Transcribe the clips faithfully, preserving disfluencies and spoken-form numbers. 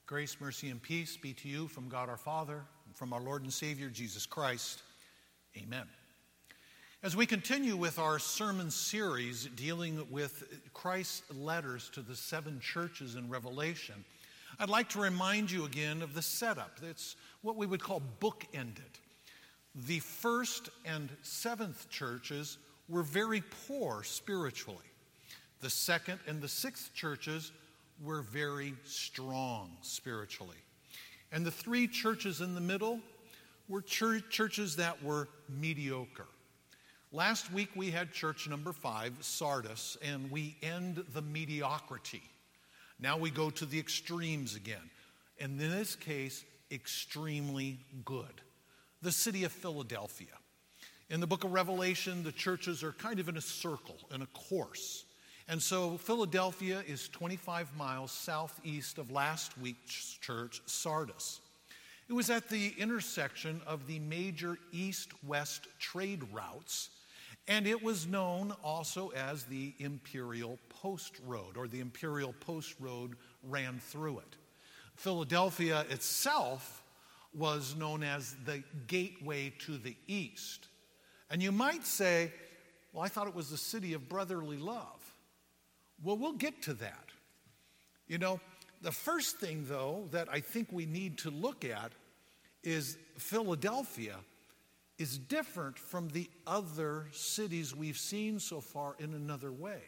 Grace, mercy, and peace be to you from God our Father, and from our Lord and Savior, Jesus Christ. Amen. As we continue with our sermon series dealing with Christ's letters to the seven churches in Revelation, I'd like to remind you again of the setup. It's what we would call bookended. The first and seventh churches were very poor spiritually. The second and the sixth churches were very strong spiritually. And the three churches in the middle were chur- churches that were mediocre. Last week we had church number five, Sardis, and we end the mediocrity. Now we go to the extremes again. And in this case, extremely good. The city of Philadelphia. In the book of Revelation, the churches are kind of in a circle, in a course. And so Philadelphia is twenty-five miles southeast of last week's church, Sardis. It was at the intersection of the major east-west trade routes, and it was known also as the Imperial Post Road, or the Imperial Post Road ran through it. Philadelphia itself was known as the gateway to the east. And you might say, well, I thought it was the city of brotherly love. Well, we'll get to that. You know, the first thing, though, that I think we need to look at is Philadelphia is different from the other cities we've seen so far in another way.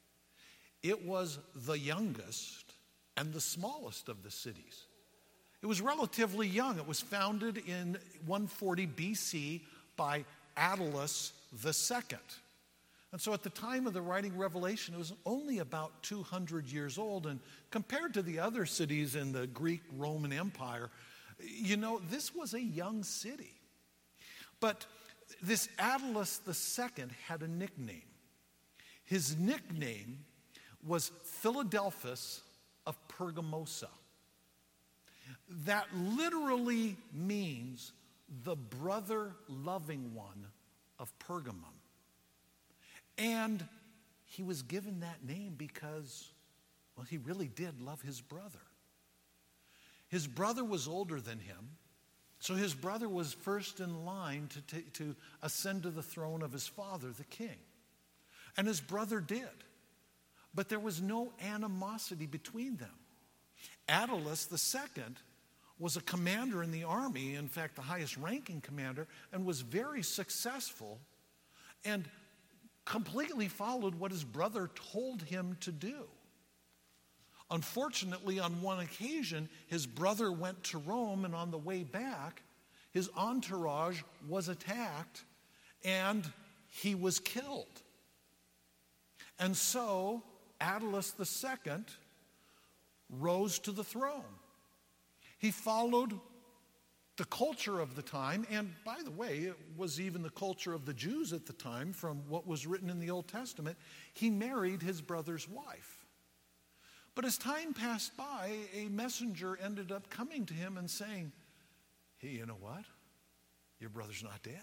It was the youngest and the smallest of the cities. It was relatively young. It was founded in one forty B C by Attalus the Second. And so at the time of the writing Revelation, it was only about two hundred years old. And compared to the other cities in the Greek-Roman Empire, you know, this was a young city. But this Attalus the Second had a nickname. His nickname was Philadelphus of Pergamosa. That literally means the brother-loving one of Pergamum. And he was given that name because, well, he really did love his brother. His brother was older than him, so his brother was first in line to, t- to ascend to the throne of his father, the king. And his brother did. But there was no animosity between them. Attalus the Second was a commander in the army, in fact, the highest ranking commander, and was very successful and completely followed what his brother told him to do. Unfortunately, on one occasion, his brother went to Rome, and on the way back, his entourage was attacked, and he was killed. And so, Attalus the Second rose to the throne. He followed the culture of the time, and by the way, it was even the culture of the Jews at the time from what was written in the Old Testament. He married his brother's wife. But as time passed by, a messenger ended up coming to him and saying, hey, you know what? Your brother's not dead.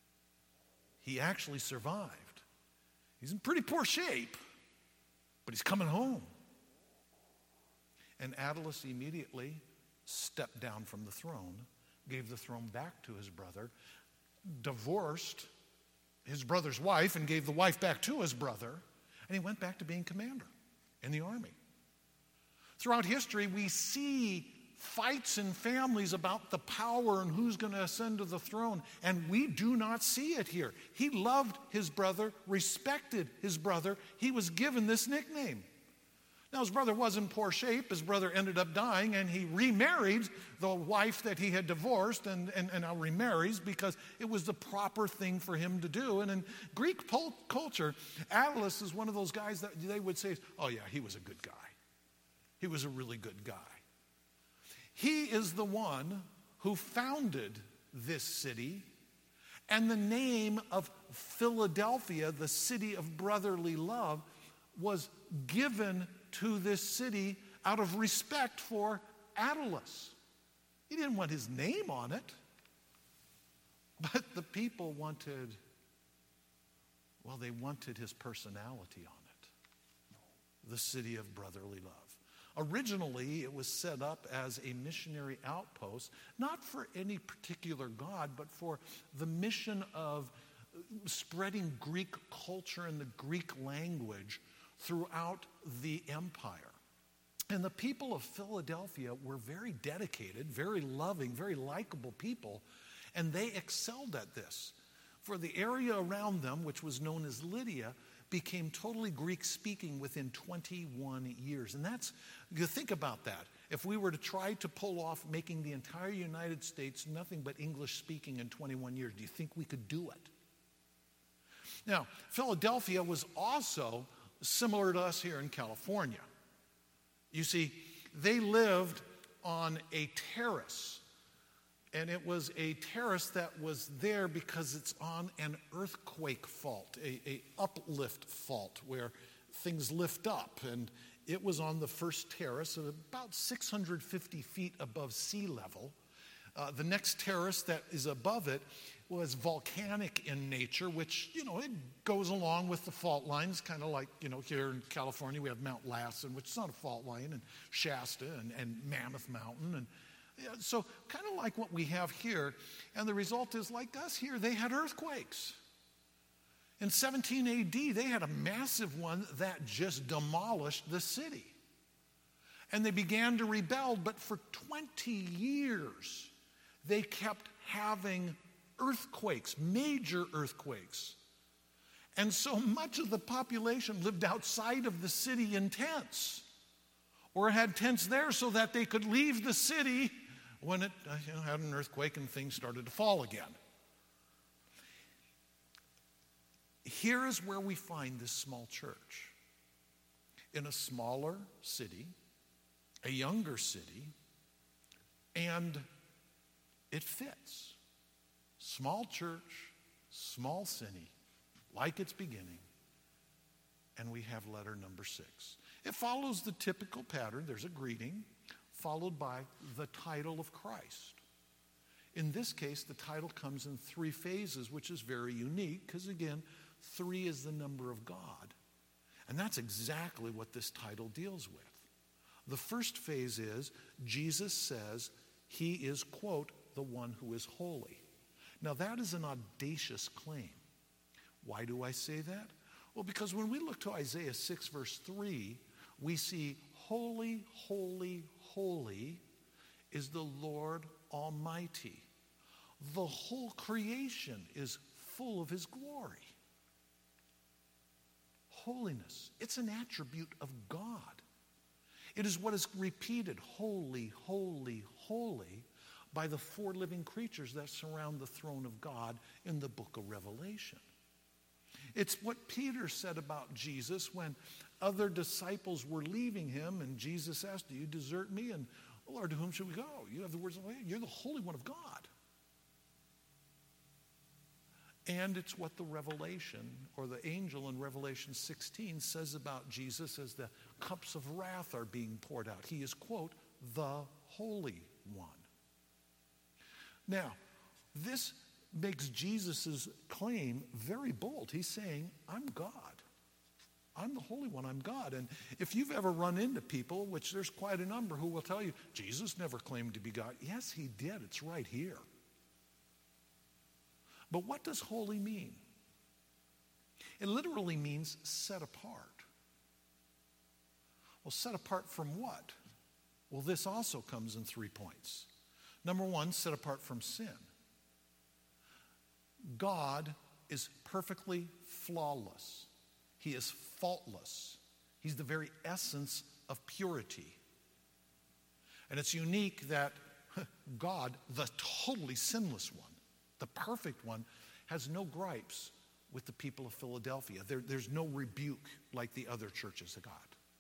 He actually survived. He's in pretty poor shape, but he's coming home. And Attalus immediately stepped down from the throne, gave the throne back to his brother, divorced his brother's wife and gave the wife back to his brother, and he went back to being commander in the army. Throughout history, we see fights in families about the power and who's going to ascend to the throne, and we do not see it here. He loved his brother, respected his brother. He was given this nickname. Now, his brother was in poor shape. His brother ended up dying, and he remarried the wife that he had divorced, and, and, and now remarries because it was the proper thing for him to do. And in Greek pol- culture, Attalus is one of those guys that they would say, oh yeah, he was a good guy. He was a really good guy. He is the one who founded this city, and the name of Philadelphia, the city of brotherly love, was given to this city out of respect for Attalus. He didn't want his name on it, but the people wanted, well, they wanted his personality on it. The city of brotherly love. Originally, it was set up as a missionary outpost, not for any particular god, but for the mission of spreading Greek culture and the Greek language throughout the empire. And the people of Philadelphia were very dedicated, very loving, very likable people, and they excelled at this. For the area around them, which was known as Lydia, became totally Greek-speaking within twenty-one years. And that's, you think about that. If we were to try to pull off making the entire United States nothing but English-speaking in twenty-one years, do you think we could do it? Now, Philadelphia was also similar to us here in California. You see, they lived on a terrace, and it was a terrace that was there because it's on an earthquake fault, a, a uplift fault where things lift up, and it was on the first terrace at about six hundred fifty feet above sea level. Uh, the next terrace that is above it was volcanic in nature, which, you know, it goes along with the fault lines, kind of like, you know, here in California we have Mount Lassen, which is not a fault line, and Shasta and, and Mammoth Mountain. And yeah, so kind of like what we have here. And the result is, like us here, they had earthquakes. In seventeen A D, they had a massive one that just demolished the city. And they began to rebel, but for twenty years, they kept having earthquakes, major earthquakes. And so much of the population lived outside of the city in tents, or had tents there so that they could leave the city when it you know, had an earthquake and things started to fall again. Here is where we find this small church. In a smaller city, a younger city, and it fits. Small church, small city, like its beginning, and we have letter number six. It follows the typical pattern. There's a greeting, followed by the title of Christ. In this case, the title comes in three phases, which is very unique, because again, three is the number of God. And that's exactly what this title deals with. The first phase is, Jesus says he is, quote, the one who is holy. Now that is an audacious claim. Why do I say that? Well, because when we look to Isaiah six verse three, we see holy, holy, holy is the Lord Almighty. The whole creation is full of his glory. Holiness, it's an attribute of God. It is what is repeated, holy, holy, holy, by the four living creatures that surround the throne of God in the book of Revelation. It's what Peter said about Jesus when other disciples were leaving him, and Jesus asked, do you desert me? And, oh, Lord, to whom should we go? You have the words of life. You're the Holy One of God. And it's what the Revelation, or the angel in Revelation sixteen says about Jesus as the cups of wrath are being poured out. He is, quote, the Holy One. Now, this makes Jesus' claim very bold. He's saying, I'm God. I'm the Holy One. I'm God. And if you've ever run into people, which there's quite a number, who will tell you, Jesus never claimed to be God. Yes, he did. It's right here. But what does holy mean? It literally means set apart. Well, set apart from what? Well, this also comes in three points. Number one, set apart from sin. God is perfectly flawless. He is faultless. He's the very essence of purity. And it's unique that God, the totally sinless one, the perfect one, has no gripes with the people of Philadelphia. There, there's no rebuke like the other churches of God.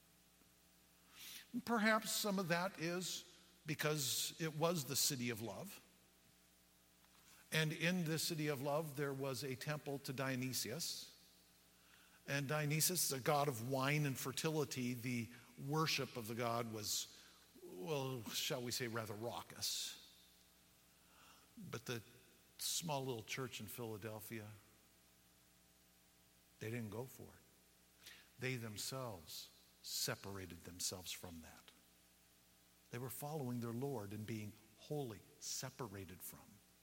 And perhaps some of that is because it was the city of love. And in the city of love, there was a temple to Dionysius. And Dionysius, a god of wine and fertility, the worship of the god was, well, shall we say, rather raucous. But the small little church in Philadelphia, they didn't go for it. They themselves separated themselves from that. They were following their Lord and being holy, separated from.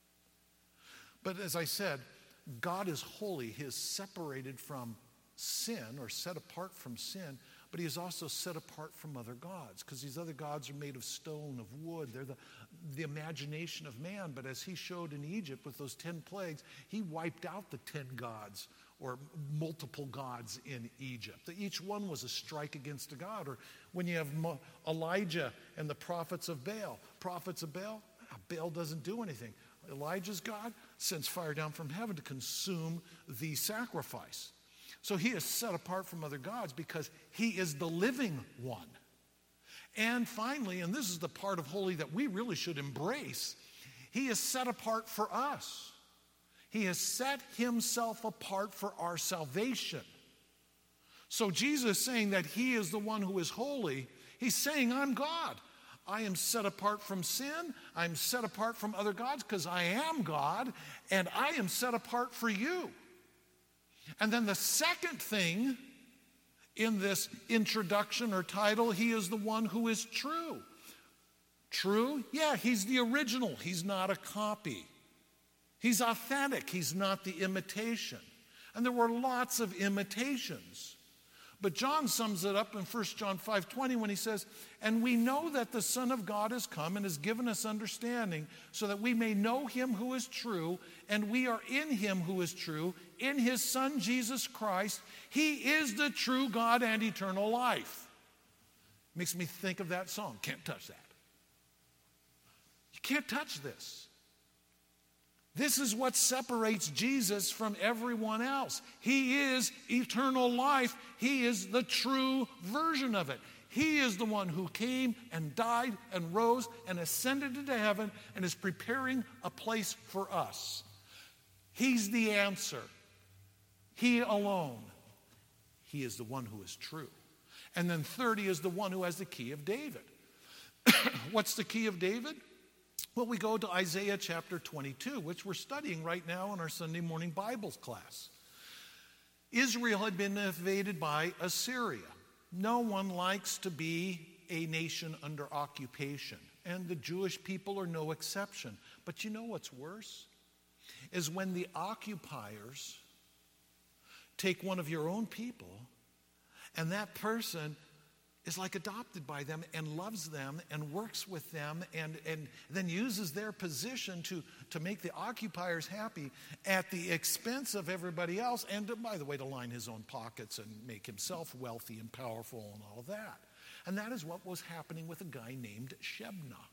But as I said, God is holy. He is separated from sin, or set apart from sin, but he is also set apart from other gods, because these other gods are made of stone, of wood. They're the, the imagination of man. But as he showed in Egypt with those ten plagues, he wiped out the ten gods or multiple gods in Egypt. Each one was a strike against a god. Or when you have Elijah and the prophets of Baal. Prophets of Baal, Baal doesn't do anything. Elijah's God sends fire down from heaven to consume the sacrifice. So he is set apart from other gods because he is the living one. And finally, and this is the part of holy that we really should embrace, he is set apart for us. He has set himself apart for our salvation. So Jesus saying that he is the one who is holy, he's saying, I'm God. I am set apart from sin. I'm set apart from other gods because I am God, and I am set apart for you. And then the second thing in this introduction or title, he is the one who is true. True? Yeah, he's the original. He's not a copy. He's authentic. He's not the imitation. And there were lots of imitations. But John sums it up in First John five twenty when he says, and we know that the Son of God has come and has given us understanding so that we may know him who is true, and we are in him who is true, in his Son Jesus Christ. He is the true God and eternal life. Makes me think of that song, Can't Touch That. You can't touch this. This is what separates Jesus from everyone else. He is eternal life. He is the true version of it. He is the one who came and died and rose and ascended into heaven and is preparing a place for us. He's the answer. He alone. He is the one who is true. And then third, he is the one who has the key of David. What's the key of David? Well, we go to Isaiah chapter twenty-two, which we're studying right now in our Sunday morning Bible class. Israel had been invaded by Assyria. No one likes to be a nation under occupation, and the Jewish people are no exception. But you know what's worse? Is when the occupiers take one of your own people, and that person is like adopted by them and loves them and works with them and, and then uses their position to, to make the occupiers happy at the expense of everybody else, and to, by the way, to line his own pockets and make himself wealthy and powerful and all of that. And that is what was happening with a guy named Shebna.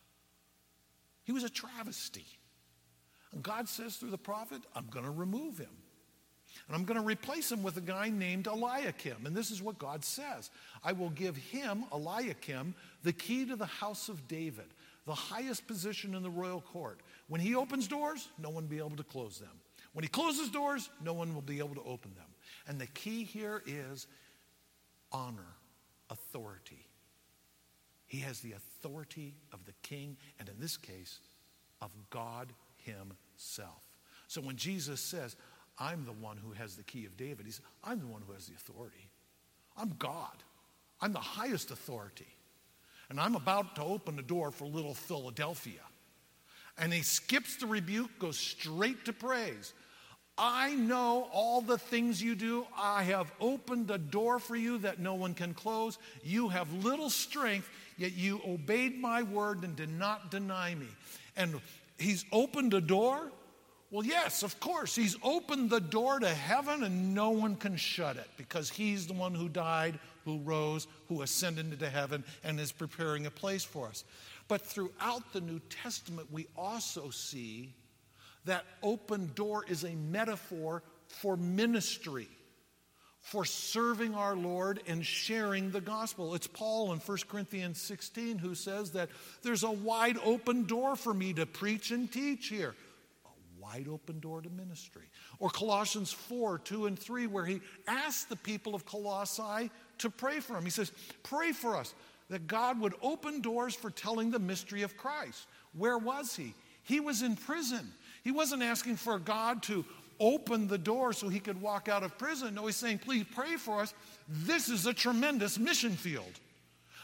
He was a travesty. And God says through the prophet, I'm going to remove him. And I'm going to replace him with a guy named Eliakim. And this is what God says. I will give him, Eliakim, the key to the house of David, the highest position in the royal court. When he opens doors, no one will be able to close them. When he closes doors, no one will be able to open them. And the key here is honor, authority. He has the authority of the king, and in this case, of God himself. So when Jesus says, I'm the one who has the key of David, he says, I'm the one who has the authority. I'm God. I'm the highest authority. And I'm about to open the door for little Philadelphia. And he skips the rebuke, goes straight to praise. I know all the things you do. I have opened a door for you that no one can close. You have little strength, yet you obeyed my word and did not deny me. And he's opened a door. Well, yes, of course. He's opened the door to heaven and no one can shut it because he's the one who died, who rose, who ascended into heaven and is preparing a place for us. But throughout the New Testament, we also see that open door is a metaphor for ministry, for serving our Lord and sharing the gospel. It's Paul in First Corinthians sixteen who says that there's a wide open door for me to preach and teach here. Wide open door to ministry. Or Colossians four, two and three, where he asked the people of Colossae to pray for him. He says, pray for us that God would open doors for telling the mystery of Christ. Where was he? He was in prison. He wasn't asking for God to open the door so he could walk out of prison. No, he's saying, please pray for us. This is a tremendous mission field.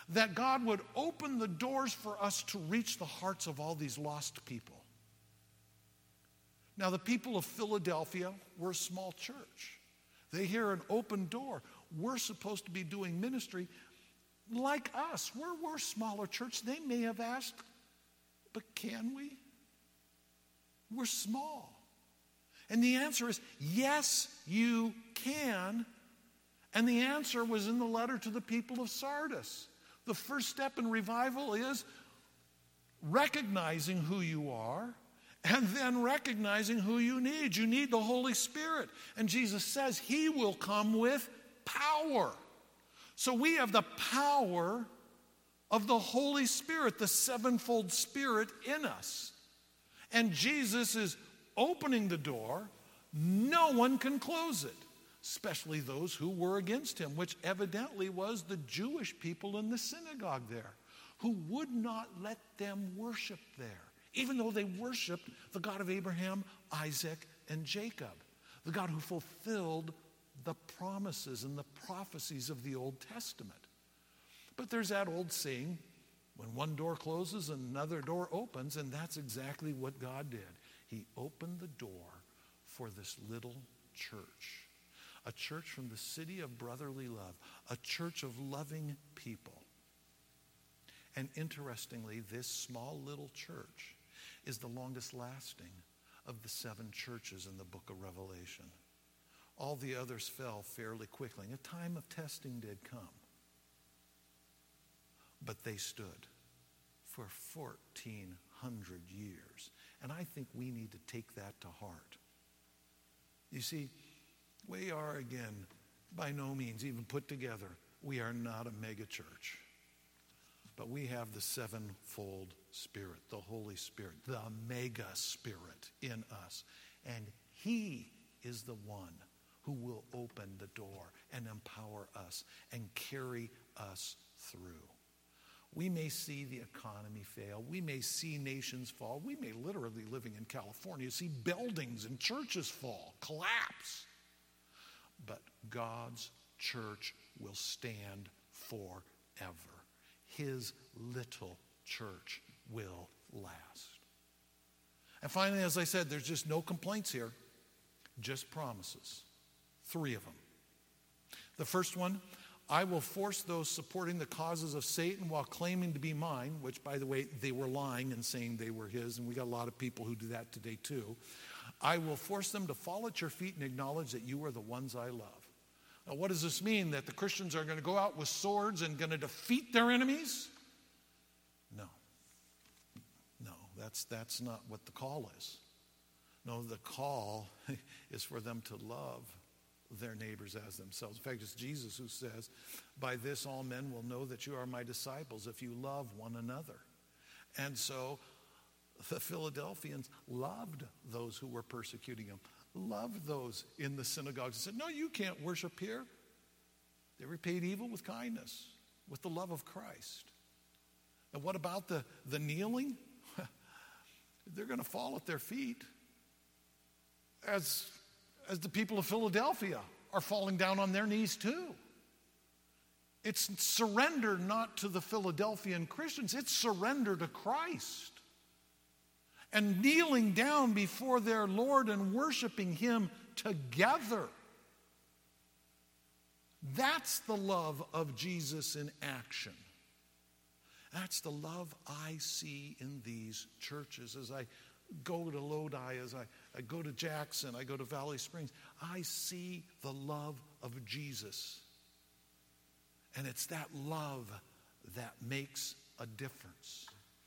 that God would open the doors for us to reach the hearts of all these lost people. Now, the people of Philadelphia were a small church. They hear an open door. We're supposed to be doing ministry like us. We're, we're a smaller church. They may have asked, but can we? We're small. And the answer is, yes, you can. And the answer was in the letter to the people of Sardis. The first step in revival is recognizing who you are and then recognizing who you need. You need the Holy Spirit. And Jesus says he will come with power. So we have the power of the Holy Spirit, the sevenfold Spirit in us. And Jesus is opening the door. No one can close it, especially those who were against him, which evidently was the Jewish people in the synagogue there, who would not let them worship there, even though they worshiped the God of Abraham, Isaac, and Jacob, the God who fulfilled the promises and the prophecies of the Old Testament. But there's that old saying, when one door closes, another door opens, and that's exactly what God did. He opened the door for this little church, a church from the city of brotherly love, a church of loving people. And interestingly, this small little church is the longest lasting of the seven churches in the book of Revelation. All the others fell fairly quickly. A time of testing did come. But they stood for fourteen hundred years. And I think we need to take that to heart. You see, we are, again, by no means even put together. We are not a mega church. But we have the sevenfold Spirit, the Holy Spirit, the mega Spirit in us. And he is the one who will open the door and empower us and carry us through. We may see the economy fail. We may see nations fall. We may literally, living in California, see buildings and churches fall, collapse. But God's church will stand forever. His little church will last. And finally, as I said, there's just no complaints here, just promises. Three of them. The first one, I will force those supporting the causes of Satan while claiming to be mine, which, by the way, they were lying and saying they were his, and we got a lot of people who do that today too. I will force them to fall at your feet and acknowledge that you are the ones I love. Now, what does this mean? That the Christians are going to go out with swords and going to defeat their enemies? No. No, that's, that's not what the call is. No, the call is for them to love their neighbors as themselves. In fact, it's Jesus who says, by this all men will know that you are my disciples if you love one another. And so the Philadelphians loved those who were persecuting them, loved those in the synagogues, and said, no, you can't worship here. They repaid evil with kindness, with the love of Christ. And what about the, the kneeling? They're going to fall at their feet as as the people of Philadelphia are falling down on their knees too. It's surrender not to the Philadelphian Christians, it's surrender to Christ. And kneeling down before their Lord and worshiping him together. That's the love of Jesus in action. That's the love I see in these churches as I go to Lodi, as I, I go to Jackson, I go to Valley Springs. I see the love of Jesus. And it's that love that makes a difference.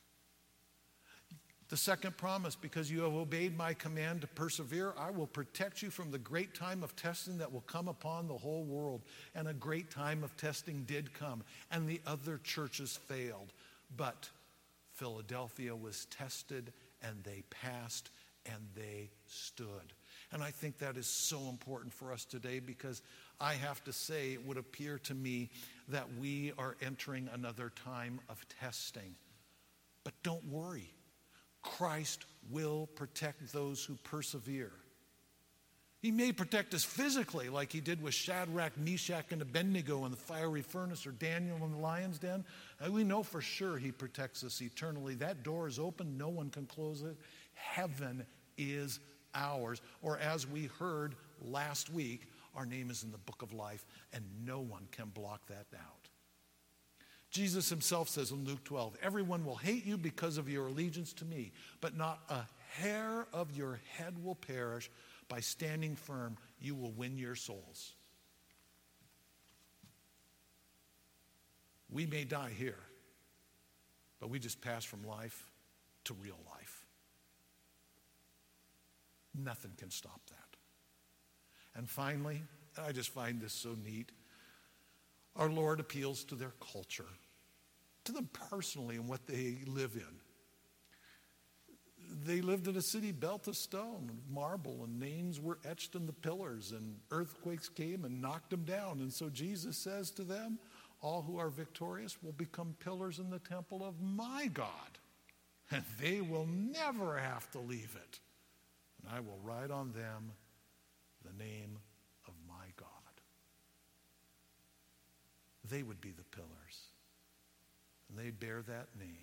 The second promise, because you have obeyed my command to persevere, I will protect you from the great time of testing that will come upon the whole world. And a great time of testing did come, and the other churches failed. But Philadelphia was tested, and they passed, and they stood. And I think that is so important for us today, because I have to say, it would appear to me that we are entering another time of testing. But don't worry. Christ will protect those who persevere. He may protect us physically like he did with Shadrach, Meshach, and Abednego in the fiery furnace, or Daniel in the lion's den. And we know for sure he protects us eternally. That door is open. No one can close it. Heaven is ours. Or as we heard last week, our name is in the book of life, and no one can block that out. Jesus himself says in Luke twelve, everyone will hate you because of your allegiance to me, but not a hair of your head will perish. By standing firm, you will win your souls. We may die here, but we just pass from life to real life. Nothing can stop that. And finally, I just find this so neat, our Lord appeals to their culture, to them personally and what they live in. They lived in a city built of stone and marble, and names were etched in the pillars, and earthquakes came and knocked them down. And so Jesus says to them, all who are victorious will become pillars in the temple of my God, and they will never have to leave it. And I will write on them the name of my God. They would be the pillars, and they bear that name,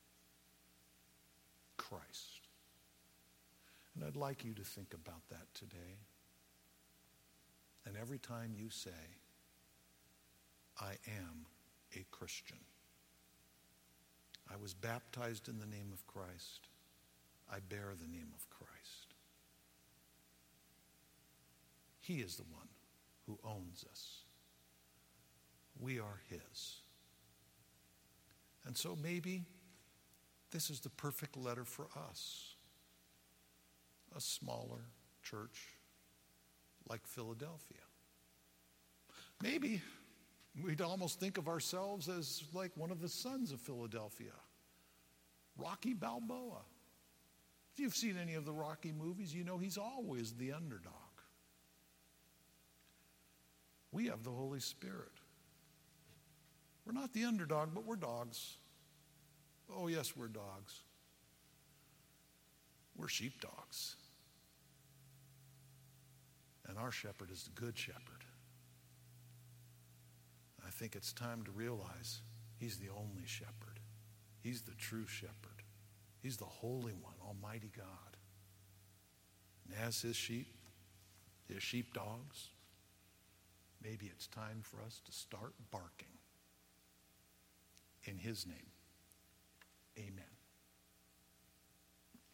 Christ. And I'd like you to think about that today. And every time you say, I am a Christian. I was baptized in the name of Christ. I bear the name of Christ. He is the one who owns us. We are his. And so maybe this is the perfect letter for us. A smaller church like Philadelphia. Maybe we'd almost think of ourselves as like one of the sons of Philadelphia, Rocky Balboa. If you've seen any of the Rocky movies, you know he's always the underdog. We have the Holy Spirit. We're not the underdog, but we're dogs. Oh, yes, we're dogs. We're sheepdogs. And our shepherd is the good shepherd. I think it's time to realize he's the only shepherd. He's the true shepherd. He's the Holy One, Almighty God. And as his sheep, his sheepdogs, maybe it's time for us to start barking. In his name, amen.